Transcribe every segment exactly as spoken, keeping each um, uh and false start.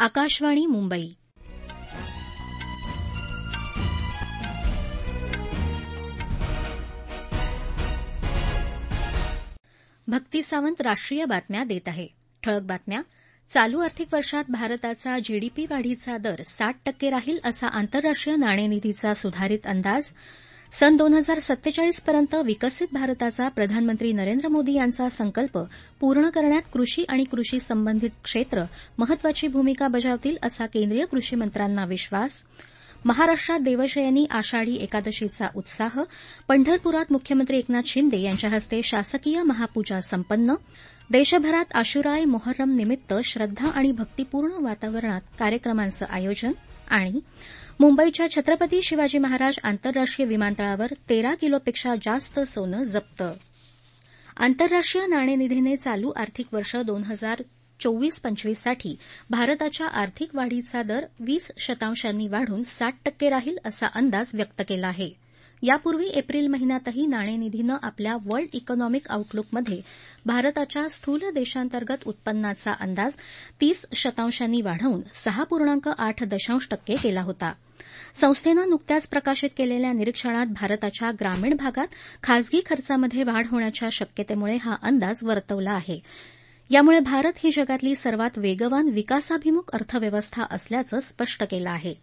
आकाशवाणी मुंबई. भक्ती सावंत राष्ट्रीय बातम्या देत आहे. ठळक बातम्या. चालू आर्थिक वर्षात भारताचा जीडीपी वाढीचा दर साठ टक्के राहील असा आंतरराष्ट्रीय नाणेनिधीचा सुधारित अंदाज. सन दोन हजार सत्तेचाळीस पर्यंत विकसित भारताचा प्रधानमंत्री नरेंद्र मोदी यांचा संकल्प पूर्ण करण्यात कृषी आणि कृषी संबंधित क्षेत्र महत्वाची भूमिका बजावतील असा केंद्रीय कृषी मंत्र्यांना विश्वास. महाराष्ट्रात देवशयनी आषाढी एकादशीचा उत्साह. पंढरपुरात मुख्यमंत्री एकनाथ शिंदे यांच्या हस्ते शासकीय महापूजा संपन्न. देशभरात आशुराय मोहर्रम निमित्त श्रद्धा आणि भक्तीपूर्ण वातावरणात कार्यक्रमांचं आयोजन. आणि मुंबईच्या छत्रपती शिवाजी महाराज आंतरराष्ट्रीय विमानतळावर तेरा किलोपेक्षा जास्त सोनं जप्त. आंतरराष्ट्रीय नाणेनिधीने चालू आर्थिक वर्ष दोन हजार चोवीस पंचवीससाठी भारताच्या आर्थिक वाढीचा दर वीस शतांशांनी वाढून साठ टक्के राहील असा अंदाज व्यक्त केला आहे. यापूर्वी एप्रिल महिन्यातही नाणेनिधीनं आपल्या वर्ल्ड इकॉनॉमिक आउटलुकमध्ये भारताच्या स्थूल देशांतर्गत उत्पन्नाचा अंदाज तीस शतांशांनी वाढवून सहा पूर्णांक आठ दशांश टक्के केला होता. संस्थेनं नुकत्याच प्रकाशित केलेल्या निरीक्षणात भारताच्या ग्रामीण भागात खासगी खर्चामध्ये वाढ होण्याच्या शक्यतेमुळे हा अंदाज वर्तवला आहे. यामुळे भारत ही जगातली सर्वात वेगवान विकासाभिमुख अर्थव्यवस्था असल्याचं स्पष्ट केलं आहे.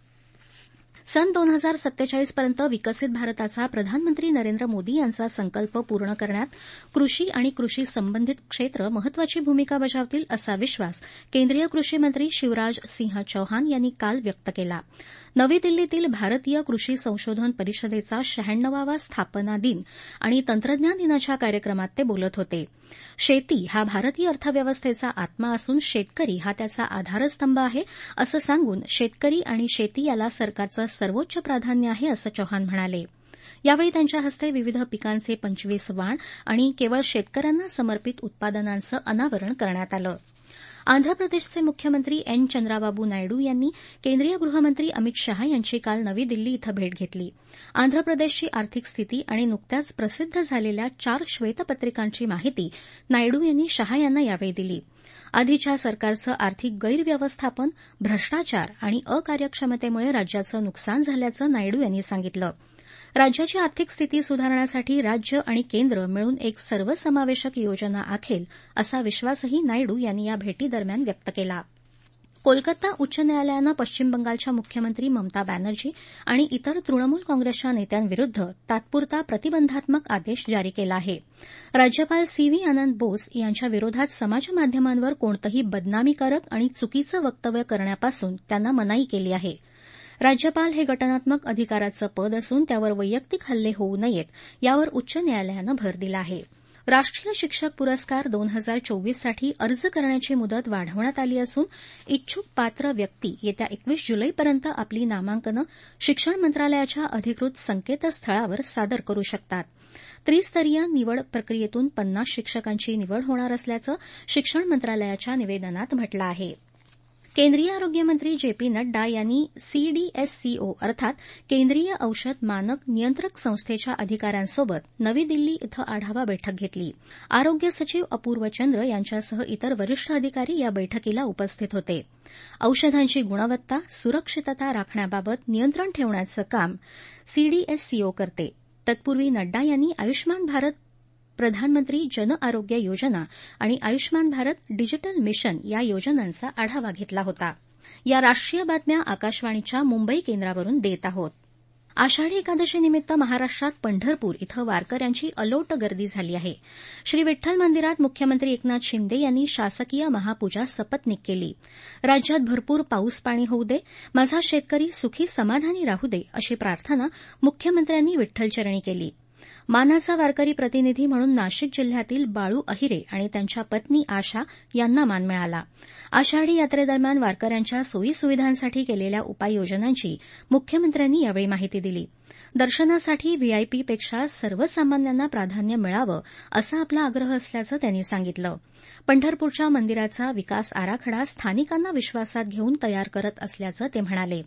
सन दोन हजार सत्तेचाळीस पर्यंत विकसित भारताचा प्रधानमंत्री नरेंद्र मोदी यांचा संकल्प पूर्ण करण्यात कृषी आणि कृषी संबंधित क्षेत्र महत्वाची भूमिका बजावतील असा विश्वास केंद्रीय कृषी मंत्री शिवराज सिंह चौहान यांनी काल व्यक्त केला. नवी दिल्लीतील भारतीय कृषी संशोधन परिषदेचा शहाण्णवावा स्थापना दिन आणि तंत्रज्ञान दिनाच्या कार्यक्रमात ते बोलत होते. शेती हा भारतीय अर्थव्यवस्थेचा आत्मा असून शेतकरी हा त्याचा आधारस्तंभ आहे असं सांगून शेतकरी आणि शेती याला सरकारचं सर्वोच्च प्राधान्य आहे असं चौहान म्हणाले. यावेळी त्यांच्या हस्ते विविध पिकांचे पंचवीस वाण आणि केवळ शेतकऱ्यांना समर्पित उत्पादनांचं अनावरण करण्यात आलं. आंध्र प्रदेशचे मुख्यमंत्री एन चंद्राबाबू नायडू यांनी केंद्रीय गृहमंत्री अमित शहा यांची काल नवी दिल्ली इथं भेट घेतली. आंध्र प्रदेशची आर्थिक स्थिती आणि नुकत्याच प्रसिद्ध झालेल्या चार श्वेतपत्रिकांची माहिती नायडू यांनी शहा यांना यावेळी दिली. आधीच्या सरकारचं आर्थिक गैरव्यवस्थापन, भ्रष्टाचार आणि अकार्यक्षमतेमुळे राज्याचं नुकसान झाल्याचं नायडू यांनी सांगितलं. राज्याची आर्थिक स्थिती सुधारण्यासाठी राज्य आणि केंद्र मिळून एक सर्वसमावेशक योजना आखेल असा विश्वासही नायडू यांनी या भेटीदरम्यान व्यक्त केला. कोलकाता उच्च न्यायालयानं पश्चिम बंगालच्या मुख्यमंत्री ममता बॅनर्जी आणि इतर तृणमूल काँग्रेसच्या नेत्यांविरुद्ध तात्पुरता प्रतिबंधात्मक आदेश जारी केला आहे. राज्यपाल सी व्ही आनंद बोस यांच्या विरोधात समाजमाध्यमांवर कोणतंही बदनामीकारक आणि चुकीचं वक्तव्य करण्यापासून त्यांना मनाई केली आहे. राज्यपाल हे घटनात्मक अधिकाराचं पद असून त्यावर वैयक्तिक हल्ले होऊ नयेत यावर उच्च न्यायालयानं भर दिला आहे. राष्ट्रीय शिक्षक पुरस्कार दोन हजार चोवीससाठी अर्ज करण्याची मुदत वाढवण्यात आली असून इच्छुक पात्र व्यक्ती येत्या एकवीस जुलैपर्यंत आपली नामांकनं शिक्षण मंत्रालयाच्या अधिकृत संकेतस्थळावर सादर करू शकतात. त्रिस्तरीय निवड प्रक्रियेतून पन्नास शिक्षकांची निवड होणार असल्याचं शिक्षण मंत्रालयाच्या निवेदनात म्हटलं आहे. केंद्रीय आरोग्यमंत्री जे पी नड्डा यांनी सीडीएससीओ अर्थात केंद्रीय औषध मानक नियंत्रक संस्थेच्या अधिकाऱ्यांसोबत नवी दिल्ली इथं आढावा बैठक घेतली. आरोग्य सचिव अपूर्व चंद्र यांच्यासह इतर वरिष्ठ अधिकारी या बैठकीला उपस्थित होते. औषधांची गुणवत्ता, सुरक्षितता राखण्याबाबत नियंत्रण ठेवण्याचं काम सीडीएससीओ करते. तत्पूर्वी नड्डा यांनी आयुष्मान भारत, प्रधानमंत्री जन आरोग्य योजना आणि आयुष्मान भारत डिजिटल मिशन या योजनांचा आढावा घेतला होता. या राष्ट्रीय बातम्या आकाशवाणीच्या मुंबई केंद्रावरून देत आहोत. आषाढी एकादशीनिमित्त महाराष्ट्रात पंढरपूर इथं वारकऱ्यांची अलोट गर्दी झाली आहे. श्री विठ्ठल मंदिरात मुख्यमंत्री एकनाथ शिंदे यांनी शासकीय महापूजा सपत्नीक केली. राज्यात भरपूर पाऊस पाणी होऊ दे, माझा शेतकरी सुखी समाधानी राहू दे अशी प्रार्थना मुख्यमंत्र्यांनी विठ्ठलचरणी केली. मानाचा वारकरी प्रतिनिधी म्हणून नाशिक जिल्ह्यातील बाळू अहिरे आणि त्यांच्या पत्नी आशा यांना मान मिळाला. आषाढी यात्रेदरम्यान वारकऱ्यांच्या सोयीसुविधांसाठी केलेल्या उपाययोजनांची मुख्यमंत्र्यांनी यावेळी माहिती दिली. दर्शनासाठी व्हीआयपीपेक्षा सर्वसामान्यांना प्राधान्य मिळावं असा आपला आग्रह असल्याचं त्यांनी सांगितलं. पंढरपूरच्या मंदिराचा विकास आराखडा स्थानिकांना विश्वासात घेऊन तयार करत असल्याचं ते म्हणाले.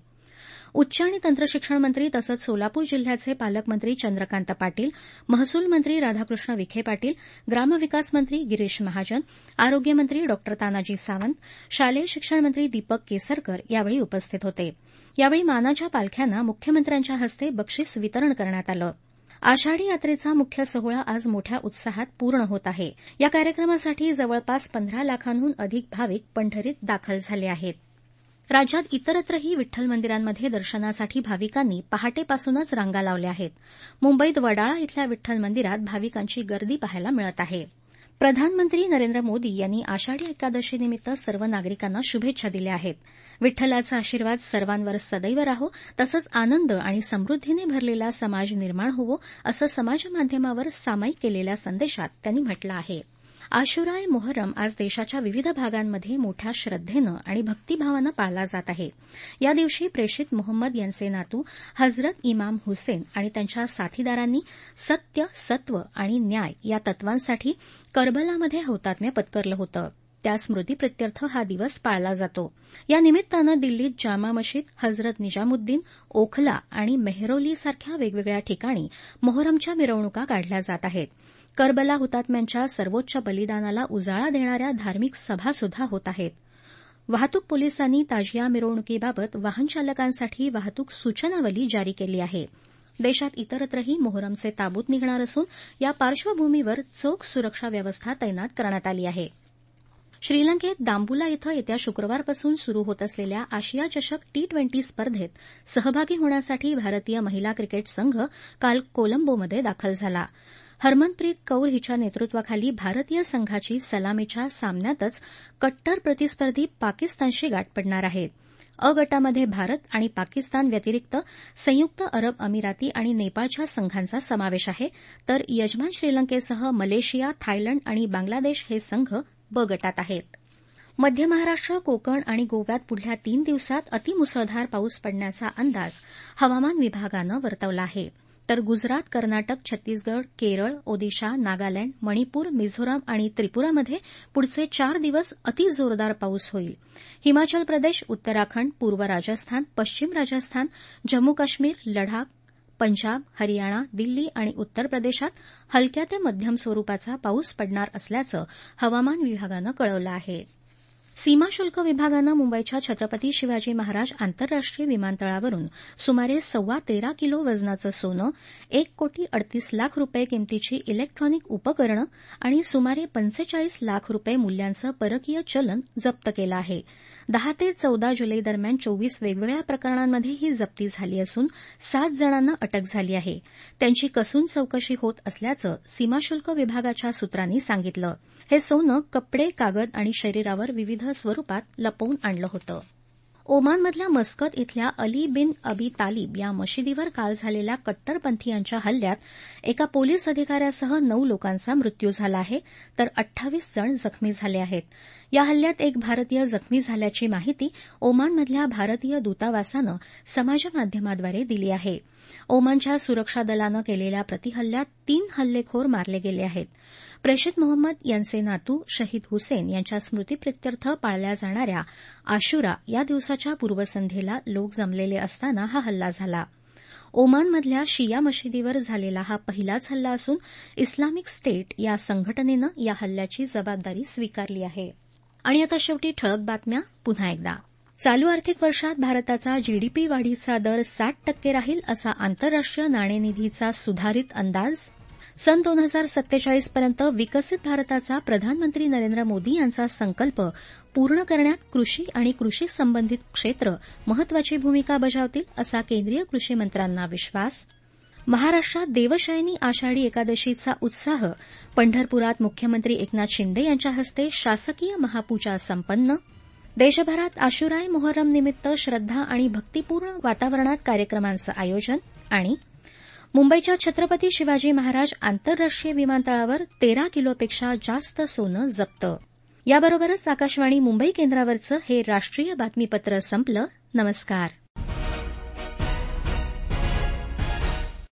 उच्च आणि तंत्रशिक्षण मंत्री तसंच सोलापूर जिल्ह्याचे पालकमंत्री चंद्रकांत पाटील, महसूल मंत्री राधाकृष्ण विखे पाटील, ग्रामविकास मंत्री गिरीश महाजन, आरोग्यमंत्री डॉ तानाजी सावंत, शालेय शिक्षण मंत्री दीपक केसरकर यावेळी उपस्थित होते. यावेळी मानाच्या पालख्यांना मुख्यमंत्र्यांच्या हस्ते बक्षीस वितरण करण्यात आलं. आषाढी यात्रेचा मुख्य सोहळा आज मोठ्या उत्साहात पूर्ण होत आहे. या कार्यक्रमासाठी जवळपास पंधरा लाखांहून अधिक भाविक पंढरीत दाखल झाले आहेत. राज्यात इतरत्रही विठ्ठल मंदिरांमध्ये दर्शनासाठी भाविकांनी पहाटेपासूनच रांगा लावल्या आहेत. मुंबईत वडाळा इथल्या विठ्ठल मंदिरात भाविकांची गर्दी पाहायला मिळत आहे. प्रधानमंत्री नरेंद्र मोदी यांनी आषाढी एकादशीनिमित्त सर्व नागरिकांना शुभेच्छा दिल्या आहेत. विठ्ठलाचा आशीर्वाद सर्वांवर सदैव राहो, तसंच आनंद आणि समृद्धीने भरलेला समाज निर्माण होवो, असं समाजमाध्यमावर सामायिक केलेल्या संदेशात त्यांनी म्हटलं आहे. आशुरा ए मोहरम आज देशाच्या विविध भागांमध्ये मोठ्या श्रद्धेनं आणि भक्तिभावानं पाळला जात आहे. या दिवशी प्रेषित मोहम्मद यांचे नातू हजरत इमाम हुसेन आणि त्यांच्या साथीदारांनी सत्य, सत्व आणि न्याय या तत्वांसाठी करबलामध्ये हौतात्म्य पत्करलं होतं. त्या स्मृतीप्रित्यर्थ हा दिवस पाळला जातो. या निमित्तानं दिल्लीत जामा मशीद, हजरत निजामुद्दीन, ओखला आणि मेहरौली सारख्या वेगवेगळ्या ठिकाणी मोहरमच्या मिरवणुका काढल्या जात आहेत. करबला हुतात्म्यांच्या सर्वोच्च बलिदानाला उजाळा देणाऱ्या धार्मिक सभासुद्धा होत आहेत. वाहतूक पोलिसांनी ताजिया मिरवणुकीबाबत वाहनचालकांसाठी वाहतूक सूचनावली जारी केली आहे. देशात इतरत्रही मोहरमचे ताबूत निघणार असून या पार्श्वभूमीवर चोख सुरक्षा व्यवस्था तैनात करण्यात आली आहे. श्रीलंकेत दांबुला इथं येत्या शुक्रवारपासून सुरू होत असलेल्या आशिया चषक टी ट्वेंटी स्पर्धेत सहभागी होण्यासाठी भारतीय महिला क्रिकेट संघ काल कोलंबोमध्ये दाखल झाला. हरमनप्रीत कौर हिच्या नेतृत्वाखाली भारतीय संघाची सलामीच्या सामन्यातच कट्टर प्रतिस्पर्धी पाकिस्तानशी गाठ पडणार आहे. अ गटामध्ये भारत आणि पाकिस्तान व्यतिरिक्त संयुक्त अरब अमिराती आणि नेपाळच्या संघांचा समावेश आहे, तर यजमान श्रीलंकेसह मलेशिया, थायलंड आणि बांगलादेश हे संघ ब गटात आहेत. मध्य महाराष्ट्र, कोकण आणि गोव्यात पुढल्या तीन दिवसात अतिमुसळधार पाऊस पडण्याचा अंदाज हवामान विभागानं वर्तवला आहे. तर गुजरात, कर्नाटक, छत्तीसगड, केरळ, ओदिशा, नागालँड, मणिपूर, मिझोराम आणि त्रिपुरामध्ये पुढचे चार दिवस अतिजोरदार पाऊस होईल. हिमाचल प्रदेश, उत्तराखंड, पूर्व राजस्थान, पश्चिम राजस्थान, जम्मू काश्मीर, लडाख, पंजाब, हरियाणा, दिल्ली आणि उत्तर प्रदेशात हलक्या ते मध्यम स्वरूपाचा पाऊस पडणार असल्याचं हवामान विभागानं कळवलं आहे. सीमाशुल्क विभागानं मुंबईच्या छत्रपती शिवाजी महाराज आंतरराष्ट्रीय विमानतळावरून सुमारे सव्वा तेरा किलो वजनाचं सोनं, एक कोटी अडतीस लाख रुपये किमतीची इलेक्ट्रॉनिक उपकरणं आणि सुमारे पंचेचाळीस लाख रुपये मूल्यांचं परकीय चलन जप्त केलं आहे. दहा ते चौदा जुलै दरम्यान चोवीस वेगवेगळ्या प्रकरणांमध्ये ही जप्ती झाली असून सात जणांना अटक झाली आहे. त्यांची कसून चौकशी होत असल्याचं सीमाशुल्क विभागाच्या सूत्रांनी सांगितलं. हे सोनं कपडे, कागद आणि शरीरावर विविध स्वरूपात लपवून आणलं होतं. ओमानमधल्या मस्कत इथल्या अली बिन अबी तालिब या मशिदीवर काल झालेल्या कट्टरपंथीयांच्या हल्ल्यात एका पोलीस अधिकाऱ्यासह नऊ लोकांचा मृत्यू झाला आहे, तर अठ्ठावीस जण जखमी झाले आहेत. या हल्ल्यात एक भारतीय जखमी झाल्याची माहिती ओमानमधल्या भारतीय दूतावासानं समाजमाध्यमाद्वारे दिली आहे. ओमानच्या सुरक्षा दलानं केलेल्या प्रतिहल्ल्यात तीन हल्लेखोर मारले गेले आहेत. प्रेषित मोहम्मद यांचे नातू शहीद हुसेन यांच्या स्मृतीप्रित्यर्थ पाळल्या जाणाऱ्या आशुरा या दिवसाच्या पूर्वसंध्येला लोक जमलेले असताना हा हल्ला झाला. ओमानमधल्या शिया मशिदीवर झालेला हा पहिलाच हल्ला असून इस्लामिक स्टेट या संघटनेनं या हल्ल्याची जबाबदारी स्वीकारली आहे. आणि आता शेवटी ठळक बातम्या पुन्हा एकदा. चालू आर्थिक वर्षात भारताचा जीडीपी वाढीचा दर साठ टक्के राहील असा आंतरराष्ट्रीय नाणेनिधीचा सुधारित अंदाज. सन दोन हजार सत्तेचाळीस पर्यंत विकसित भारताचा प्रधानमंत्री नरेंद्र मोदी यांचा संकल्प पूर्ण करण्यात कृषी आणि कृषी संबंधित क्षेत्र महत्वाची भूमिका बजावतील असा केंद्रीय कृषी मंत्र्यांना विश्वास. महाराष्ट्रात देवशयनी आषाढी एकादशीचा उत्साह. पंढरपुरात मुख्यमंत्री एकनाथ शिंदे यांच्या हस्ते शासकीय महापूजा संपन्न. देशभरात आशुरा ए मोहरम निमित्त श्रद्धा आणि भक्तिपूर्ण वातावरणात कार्यक्रमांचं आयोजन. आणि मुंबईच्या छत्रपती शिवाजी महाराज आंतरराष्ट्रीय विमानतळावर तेरा किलोपेक्षा जास्त सोनं जप्त. याबरोबरच आकाशवाणी मुंबई केंद्रावरचं हे राष्ट्रीय बातमीपत्र संपलं. नमस्कार.